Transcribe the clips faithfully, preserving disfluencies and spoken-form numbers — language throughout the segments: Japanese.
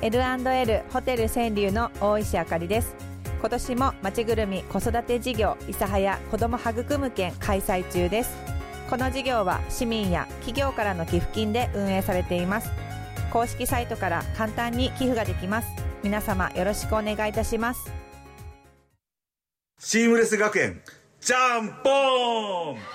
エルアンドエル ホテル川柳の大石あかりです。今年もまちぐるみ子育て事業諫早子ども育む券開催中です。この事業は市民や企業からの寄付金で運営されています。公式サイトから簡単に寄付ができます。皆様よろしくお願いいたします。 シームレス学園ジャンポーン。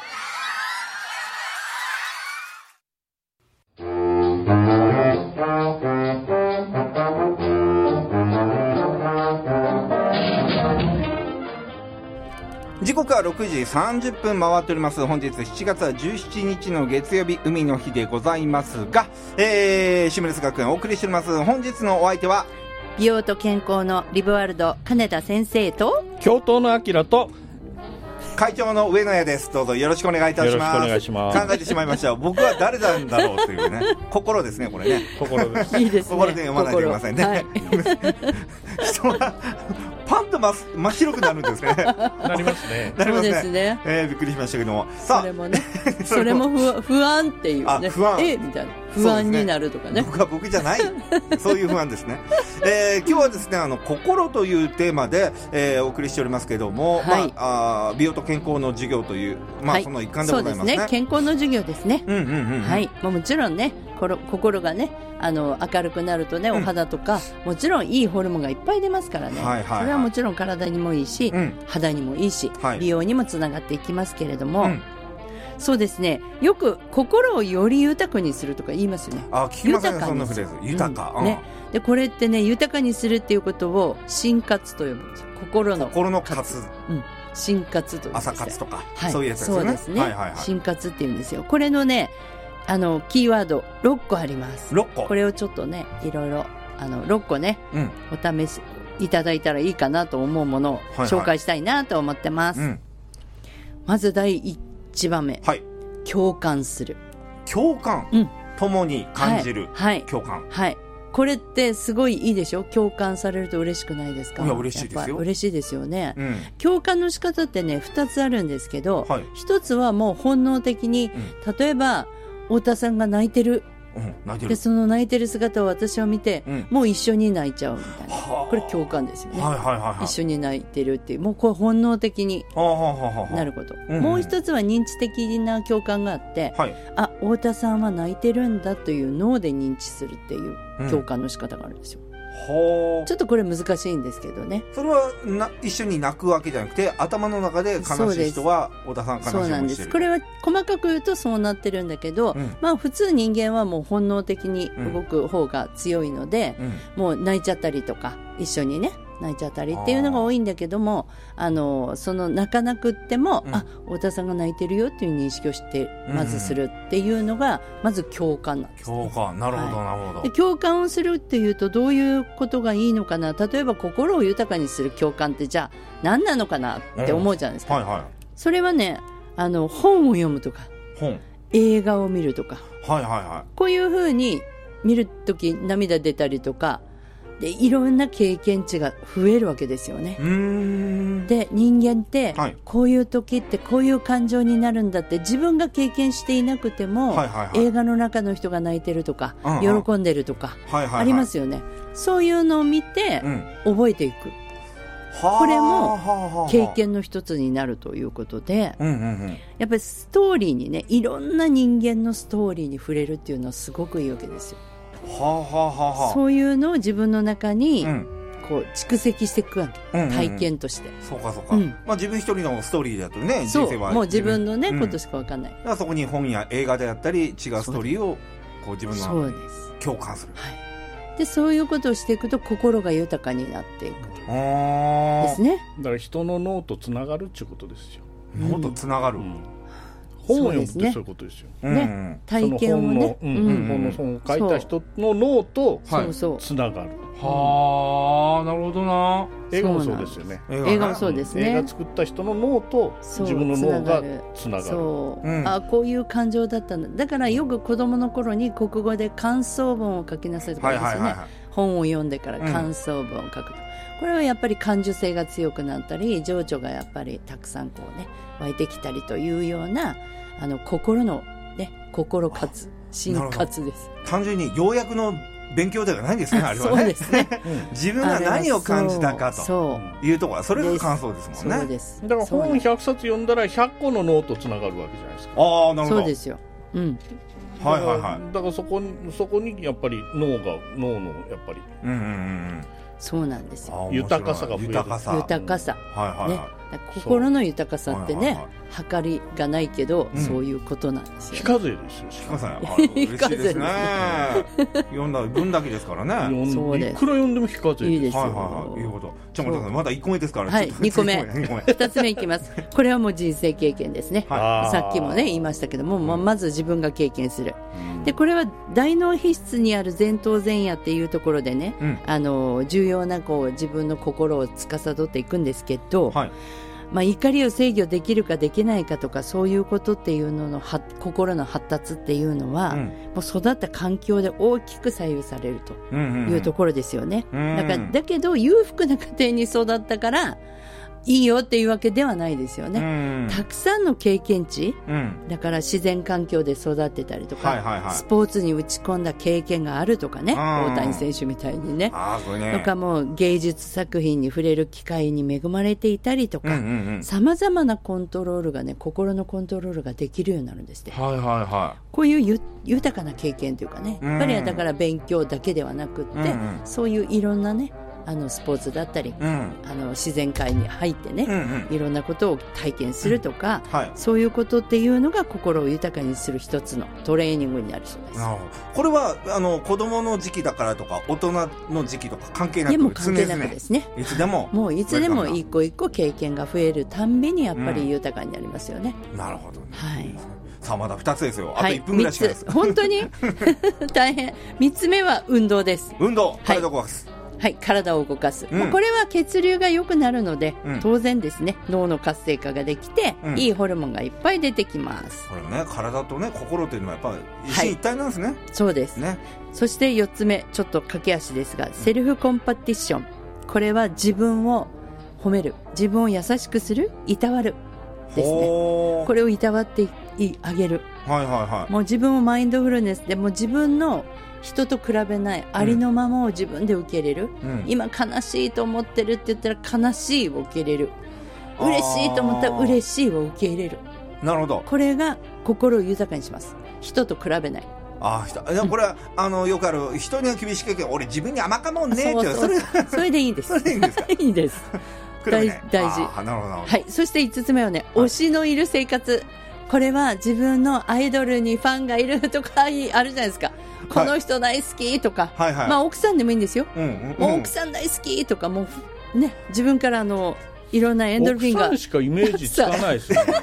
時刻はろくじさんじゅっぷん回っております。本日しちがつはじゅうしちにちの月曜日、海の日でございますが、えー、シームレス学園お送りしております。本日のお相手は美容と健康のリブワールド金田先生と教頭のあきらと会長の上野谷です。どうぞよろしくお願いいたします。 よろしくお願いします。 考えてしまいました。僕は誰なんだろうというね心ですね、これね。 心です。 いいですね。 心で読まないといけませんね、はい、人はパンと真っ白くなるんですね。 なりますね。 なりますね。 そうですね、 えー、びっくりしましたけども、さあそれもねそれも不, 不安っていうね。 あ、不安。 えみたいな不安になるとかね。 僕は僕じゃないそういう不安ですね。えー、今日はですね、あの心というテーマで、えー、お送りしておりますけども、はい、まあ、あ美容と健康の授業という、まあ、はい、その一環でございますね。 そうですね、健康の授業ですね。 うんうんうん、うん、 はい、まあ、もちろんね、心がね、あの明るくなるとね、お肌とか、うん、もちろんいいホルモンがいっぱい出ますからね、はいはいはい、それはもちろん体にもいいし、うん、肌にもいいし、はい、美容にもつながっていきますけれども、うん、そうですね、よく心をより豊かにするとか言いますよね。 あ、聞きませんね、そんなフレーズ。豊か、うん、 ね、でこれってね、豊かにするっていうことを心活と呼ぶんですよ。心の心の活、 うん、心活という、 朝活とか、 はい、 そういうやつですね。 そうですね、 はいはいはい、 心活っていうんですよ。これのね、あのキーワードろっこあります。 ろっこ。 これをちょっとね、いろいろあのろっこね、うん、お試しいただいたらいいかなと思うものを紹介したいなと思ってます、はいはい、うん、まずだいいちばんめ、はい、共感する。 共感、うん、共に感じる、 はい、 共感、 はい、これってすごいいいでしょ。共感されると嬉しくないですか。 いや、嬉しいですよ。 嬉しいですよね、うん、共感の仕方ってね、ふたつあるんですけど、はい、ひとつはもう本能的に、うん、例えば太田さんが泣いてる、うん、泣いてる。でその泣いてる姿を私を見て、うん、もう一緒に泣いちゃうみたいな、これ共感ですよね、はいはいはいはい、一緒に泣いてるっていう、もうこれ本能的になること、うんうん、もう一つは認知的な共感があって、はい、あ、太田さんは泣いてるんだという脳で認知するっていう共感の仕方があるんですよ、うん、ちょっとこれ難しいんですけどね。 それはな一緒に泣くわけじゃなくて、頭の中で悲しい人は太田さん悲しい思いしてる。そうなんです。 これは細かく言うとそうなってるんだけど、うん、まあ普通人間はもう本能的に動く方が強いので、うん、もう泣いちゃったりとか一緒にね泣いちゃったりっていうのが多いんだけども、あのその泣かなくっても、うん、あ、太田さんが泣いてるよっていう認識をしてまずするっていうのがまず共感なんです、ね、 共感、なるほど、はい、なるほど。 で共感をするっていうとどういうことがいいのかな。例えば心を豊かにする共感ってじゃあ何なのかなって思うじゃないですか、うん、はいはい、それはね、あの本を読むとか本映画を見るとか、 はいはいはい、 こういうふうに見るとき涙出たりとかで、いろんな経験値が増えるわけですよね。うーん、で人間ってこういう時ってこういう感情になるんだって自分が経験していなくても、はいはいはい、映画の中の人が泣いてるとか、うんうん、喜んでるとか、はいはいはい、ありますよね。そういうのを見て覚えていく、うん、これも経験の一つになるということで、うんうんうん、やっぱりストーリーにね、いろんな人間のストーリーに触れるっていうのはすごくいいわけですよ。はあはあはあ、そういうのを自分の中にこう蓄積していくわけ、うんうんうん、体験として。 そうかそうか、うん、まあ、自分一人のストーリーだとね、人生はもう自分のね、うん、ことしか分かんない。 だからそこに本や映画であったり違うストーリーをこう自分の中に共感する。 はい、でそういうことをしていくと心が豊かになっていくとですね。 だから人の脳とつながるっていうことですよ。 脳とつながる、うん、 本を読むってそういうことですよ。 ね、ね、体験をね、 その本の、うんうん、本のその書いた人の脳とつながる。 はあ、なるほどな。 映画もそうですよね。 映画もそうですね。 映画作った人の脳と自分の脳がつながる。 そう、うん、あ、こういう感情だったんだ。だからよく子供の頃に国語で感想文を書きなさいとかですよね、はいはいはいはい、本を読んでから感想文を書くと、うん、これはやっぱり感受性が強くなったり情緒がやっぱりたくさんこうね湧いてきたりというような、あの心のね、心活心活です。 単純に要約の勉強ではないんですね、あれはね。 そうですね自分が何を感じたかというところはそれが感想ですもんね。 そうです。 だから本ひゃくさつ読んだらひゃっこの脳とつながるわけじゃないですか。 ああ、なるほど。 そうですよ。うん。 はいはいはい。 だからそこにそこにやっぱり脳が脳のやっぱり。 うんうんうん。 そうなんですよ。 豊かさが増える。 豊かさ。 豊かさ。 はいはいはい。 ね、心の豊かさってね、計りがないけど、うん、そういうことなんですよ、ね。 非課税ですよ。 非課税。嬉しいですね。読んだ分だけですからね。 そうです。 いくら読んでも非課税です。 いいですよ。 はいはいはい。いうこと。じゃあまだまだいっこめですから。 はい。にこめ。ふたつめいきます。これはもう人生経験ですね。はい、さっきもね言いましたけども、まあ、まず自分が経験する。でこれは大脳皮質にある前頭前野っていうところでね、うん、あの重要なこう自分の心を司っていくんですけど、はい、まあ、怒りを制御できるかできないかとかそういうことっていうののは心の発達っていうのは、うん、もう育った環境で大きく左右されるというところですよね、うんうんうん、だからだけど裕福な家庭に育ったからいいよっていうわけではないですよね、うん、たくさんの経験値、うん、だから自然環境で育ってたりとか、はいはいはい、スポーツに打ち込んだ経験があるとかね、大谷選手みたいに ね, あこれねとかもう芸術作品に触れる機会に恵まれていたりとか、さまざまなコントロールがね心のコントロールができるようになるんですって、はいはいはい、こういうゆ豊かな経験というかね、やっぱりだから勉強だけではなくって、うんうん、そういういろんなねあのスポーツだったり、うん、あの自然界に入ってね、うんうん、いろんなことを体験するとか、うんはい、そういうことっていうのが心を豊かにする一つのトレーニングになるそうです。 これはあの子供の時期だからとか大人の時期とか関係なく、 いやもう関係なくですね、 いつでももういつでも一個一個経験が増えるたんびにやっぱり豊かになりますよね、 うん、なるほどね、 はい、 さあまだふたつですよ。あといっぷんぐらいしかないです、 はい、本当に大変。みっつめは運動です。 運動、体を動かす、 はい、体を動かす、うん、もうこれは血流が良くなるので、うん、当然ですね脳の活性化ができて、うん、いいホルモンがいっぱい出てきます。 これね体とね心というのはやっぱり一心一体なんですね、はい、 そうです、ね、そしてよっつめちょっと駆け足ですが、うん、セルフコンパティション、これは自分を褒める、自分を優しくする、いたわるですね。これをいたわってあげる、はいはいはい、もう自分をマインドフルネスでもう自分の人と比べないありのままを自分で受け入れる、うん、今悲しいと思ってるって言ったら悲しいを受け入れる、嬉しいと思ったら嬉しいを受け入れる。 なるほど。 これが心を豊かにします。人と比べない。 ああ、でもこれは、うん、あのよくある人には厳しいけど俺自分に甘かもんねって、 そうそうそうそれそれでいいんです。それでいいんですか。いいです大, 大事。あ、なるほど。はい。そしていつつめはね、推しのいる生活。これは自分のアイドルにファンがいるとかあるじゃないですか。この人大好きとか、はいはいはい、まあ奥さんでもいいんですよ、うんうんうん、もう奥さん大好きとかもうね、自分からあのいろんなエンドルフィンが、 奥さんしかイメージつかないですよね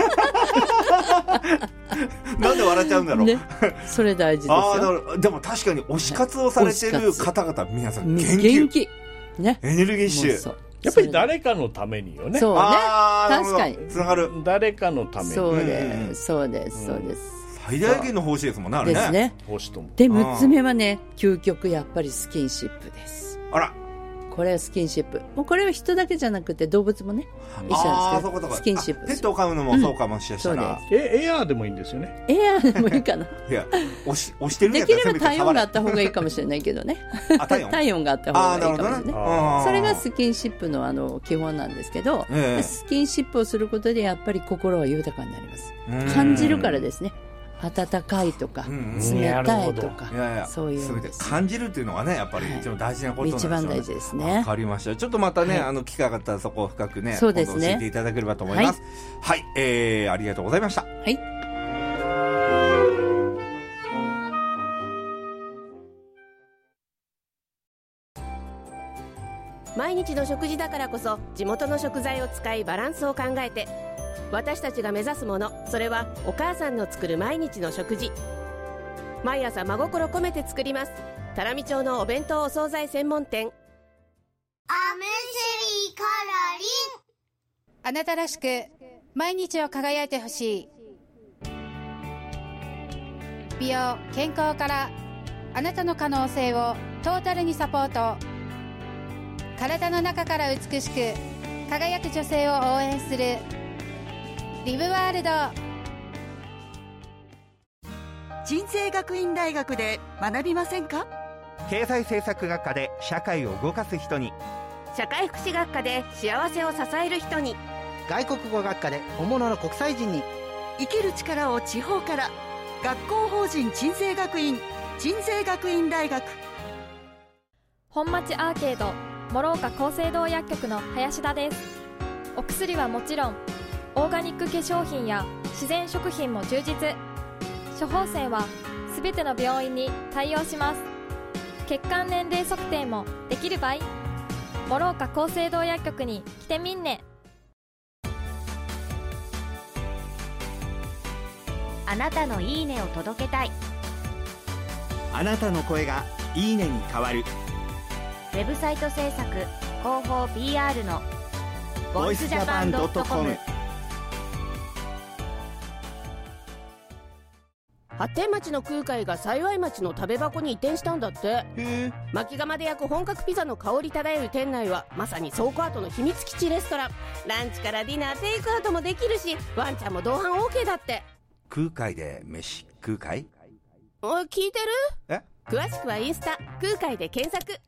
なんで笑っちゃうんだろう、ね、 それ大事ですよ。あ、だからでも確かに推し活をされてる方々、はい、皆さん元気、 元気、ね、 エネルギッシュ、 やっぱり誰かのためによね。 そうね、確かにつながる、 誰かのために。 そうです、そうです、そうです。 最大限の奉仕ですもんね、あれね。 ですね。 奉仕とも。 で、むっつめはね、究極やっぱりスキンシップです。 あら。 これはスキンシップ。もうこれは人だけじゃなくて動物もね、一緒なんですけど、スキンシップ。 ペットを飼うのもそうかもしれない。 え、エアーでもいいんですよね。 エアーでもいいかな。 いや、押し、押してるんやったらできれば体温があった方がいいかもしれないけどね。体温があった方がいいかもしれない。それがスキンシップのあの基本なんですけど、スキンシップをすることでやっぱり心は豊かになります。感じるからですね。温かいとか、うん、冷たいとか、いやいや、そういう全て感じるっていうのがね、やっぱり一番大事なことなんですよね。 一番大事ですね。 わかりました。ちょっとまたね、はい、あの機会があったらそこを深くね、そうですね、教えていただければと思います。はい、はい、えー、ありがとうございました。はい。 毎日の食事だからこそ地元の食材を使いバランスを考えて、私たちが目指すもの、それはお母さんの作る毎日の食事。毎朝真心込めて作ります。多良見町のお弁当お惣菜専門店。アムスリカラリン。あなたらしく毎日を輝いてほしい。美容健康からあなたの可能性をトータルにサポート。体の中から美しく輝く女性を応援するリブワールド。 鎮西学院大学で学びませんか？ 経済政策学科で社会を動かす人に、 社会福祉学科で幸せを支える人に、 外国語学科で本物の国際人に、 生きる力を地方から。学校法人鎮西学院、鎮西学院大学。 本町アーケード諸岡厚生堂薬局の林田です。お薬はもちろんオーガニック化粧品や自然食品も充実。処方箋はすべての病院に対応します。血管年齢測定もできる場合、諸岡厚生堂薬局に来てみんね。 あなたのいいねを届けたい。 あなたの声がいいねに変わる。 ウェブサイト制作広報 ピーアール のボイスジャパンドットコム。 発展町の空海が幸町の食べ箱に移転したんだって。へ薪窯で焼く本格ピザの香り漂う店内はまさに倉庫跡の秘密基地レストラン。ランチからディナー、テイクアウトもできるし、ワンちゃんも同伴 OK だって。 空海で飯空海？ おい、聞いてる？ え？ 詳しくはインスタ空海で検索。